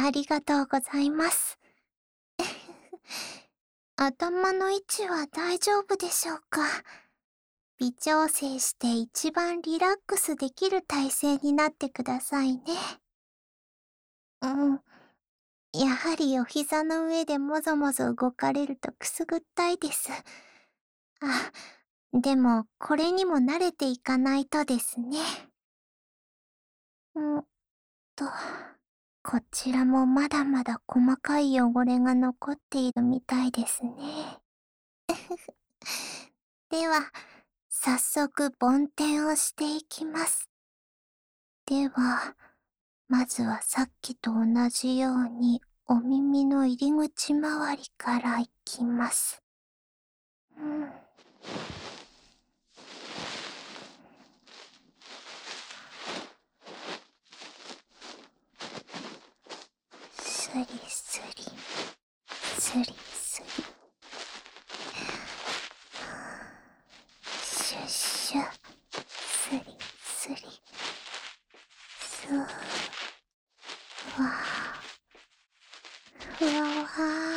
ありがとうございます。頭の位置は大丈夫でしょうか？微調整して一番リラックスできる体勢になってくださいね。うん。やはりお膝の上でもぞもぞ動かれるとくすぐったいです。あ、でもこれにも慣れていかないとですね。んと、こちらもまだまだ細かい汚れが残っているみたいですね。では、早速梵天をしていきます。では、まずはさっきと同じようにお耳の入り口周りからいきます。うん。スリスリ、スリスリ。シュッシュ、スリスリ。スー、ふわー、ふわわ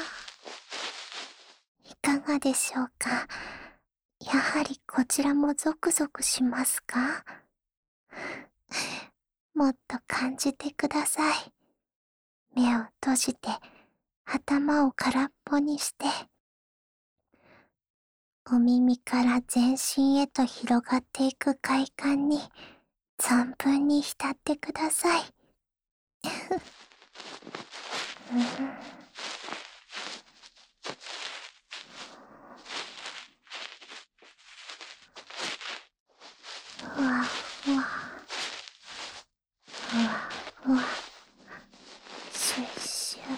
ー。いかがでしょうか？やはりこちらもゾクゾクしますか？もっと感じてください。目を閉じて、頭を空っぽにして、お耳から全身へと広がっていく快感に、存分に浸ってください。うん、ふわふわ、ふわふわ、シュッシュ、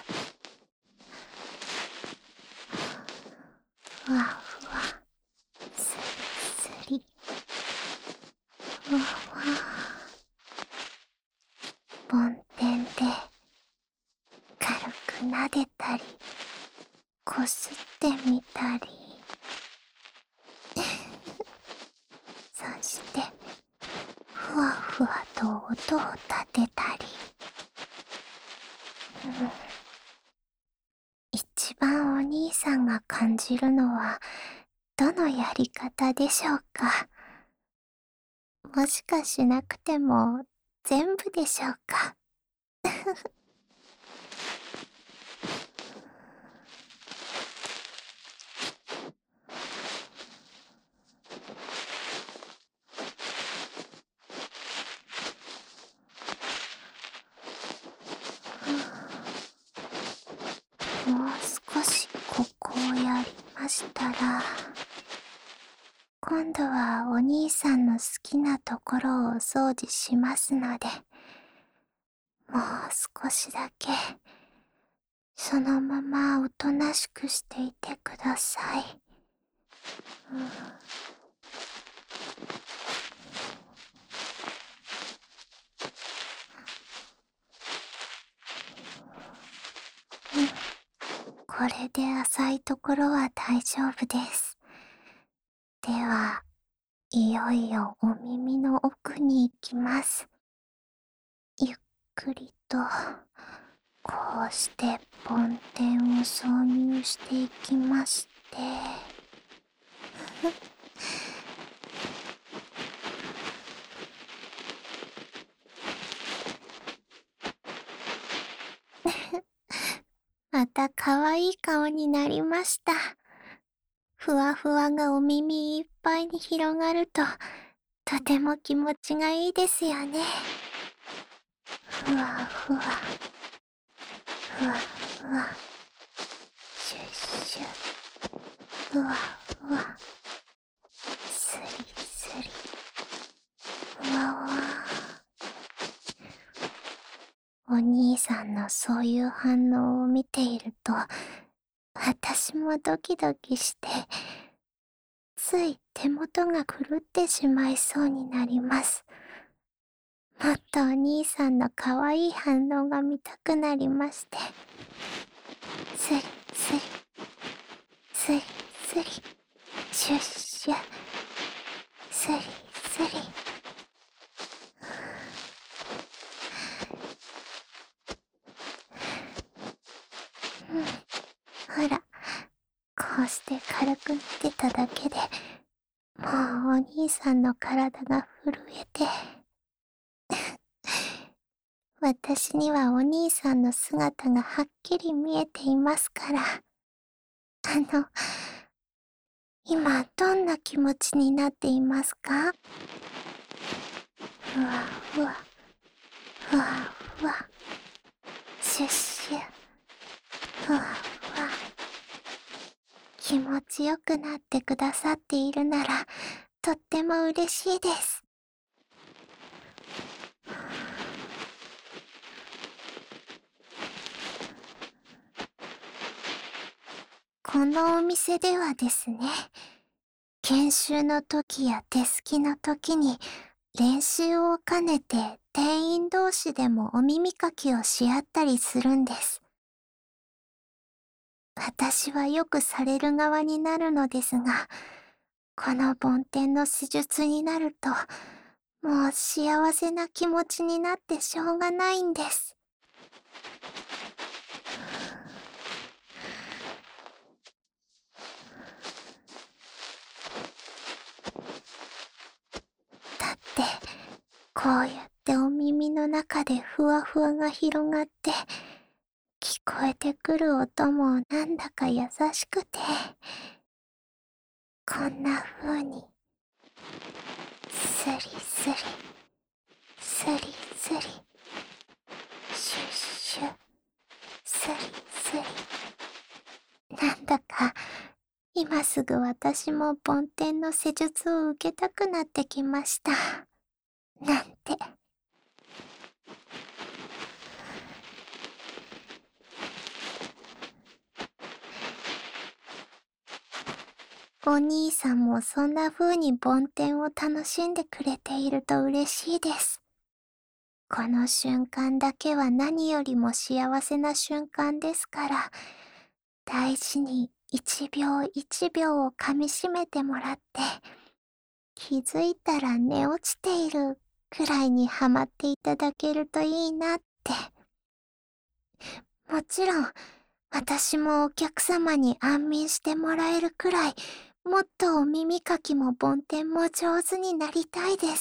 ふわふわ、スリスリ、ふわふわ。梵天で軽く撫でたり、こすってみたり、そして、ふわふわと音を立てたり、うん、一番お兄さんが感じるのは、どのやり方でしょうか？もしかしなくても、全部でしょうか？もう少しここをやりましたら、今度はお兄さんの好きなところをお掃除しますので、もう少しだけ、そのままおとなしくしていてください。うん、これで浅いところは大丈夫です。では、いよいよお耳の奥に行きます。ゆっくりと、こうして梵天を挿入していきまして、また可愛い顔になりました。ふわふわがお耳いっぱいに広がると、とても気持ちがいいですよね。ふわふわ、ふわふわ、シュッシュ、ふわふわ、スリスリ、ふわわ。お兄さんのそういう反応を見ていると、私もドキドキして、つい手元が狂ってしまいそうになります。もっとお兄さんの可愛い反応が見たくなりまして。スリスリ、スリスリ、シュッシュ、スリスリ。 うして軽く見てただけで、もうお兄さんの体が震えて、私にはお兄さんの姿がはっきり見えていますから。今どんな気持ちになっていますか？ふわふわ、ふわふわ、シュッシュ、ふわふわ。気持ちよくなってくださっているなら、とっても嬉しいです。このお店ではですね、研修の時や手すきの時に練習を兼ねて店員同士でもお耳かきをし合ったりするんです。私はよくされる側になるのですが、この梵天の施術になると、もう幸せな気持ちになってしょうがないんです。だって、こうやってお耳の中でふわふわが広がって、聞こえてくる音もなんだか優しくて、こんな風に、スリスリ、スリスリ、シュッシュ、スリスリ。なんだか、今すぐ私も梵天の施術を受けたくなってきました。なんて。お兄さんもそんな風に梵天を楽しんでくれていると嬉しいです。この瞬間だけは何よりも幸せな瞬間ですから、大事に一秒一秒を噛みしめてもらって、気づいたら寝落ちているくらいにハマっていただけるといいなって。もちろん、私もお客様に安眠してもらえるくらい、もっとお耳かきも梵天も上手になりたいです。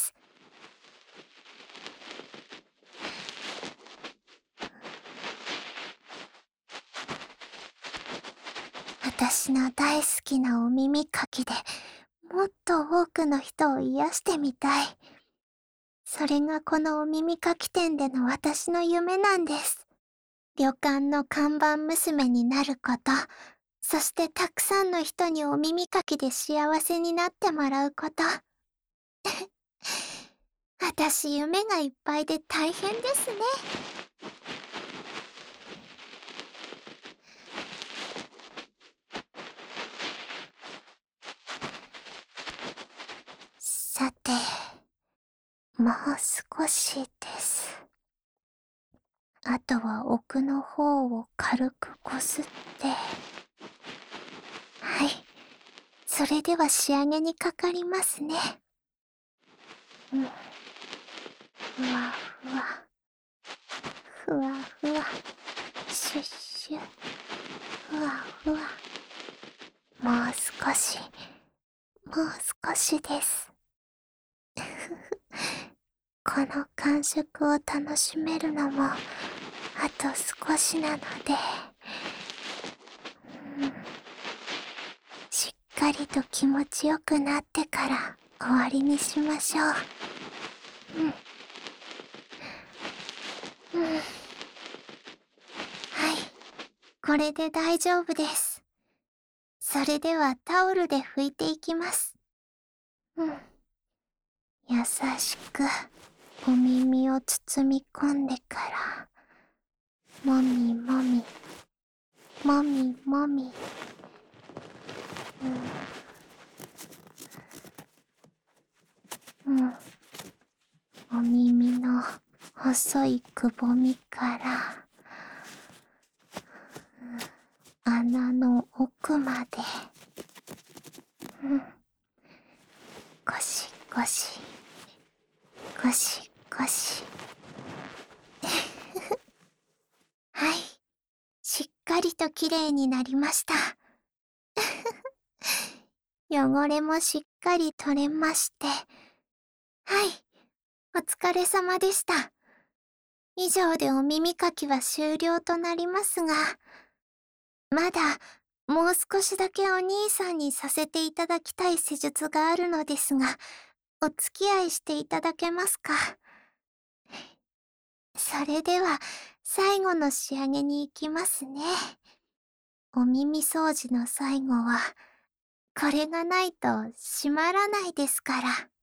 私の大好きなお耳かきでもっと多くの人を癒してみたい。それがこのお耳かき店での私の夢なんです。旅館の看板娘になること、そしてたくさんの人にお耳かきで幸せになってもらうこと。私夢がいっぱいで大変ですね。さて、もう少しです。あとは奥の方を軽くこすって。はい。それでは仕上げにかかりますね。うん。ふわふわ。ふわふわ。シュッシュ。ふわふわ。もう少し。もう少しです。この感触を楽しめるのも、あと少しなので、うん、しっかりと気持ちよくなってから終わりにしましょう。うん。はい。これで大丈夫です。それではタオルで拭いていきます。うん。優しくお耳を包み込んでから、もみもみ、もみもみ。うん。うん。お耳の細いくぼみから、穴の奥まで。うん。ゴシゴシ、ゴシゴシ。はい。しっかりときれいになりました。 汚れもしっかり取れまして。はい、お疲れ様でした。以上でお耳かきは終了となりますが、まだもう少しだけお兄さんにさせていただきたい施術があるのですが、お付き合いしていただけますか？それでは最後の仕上げに行きますね。お耳掃除の最後は、これがないと閉まらないですから。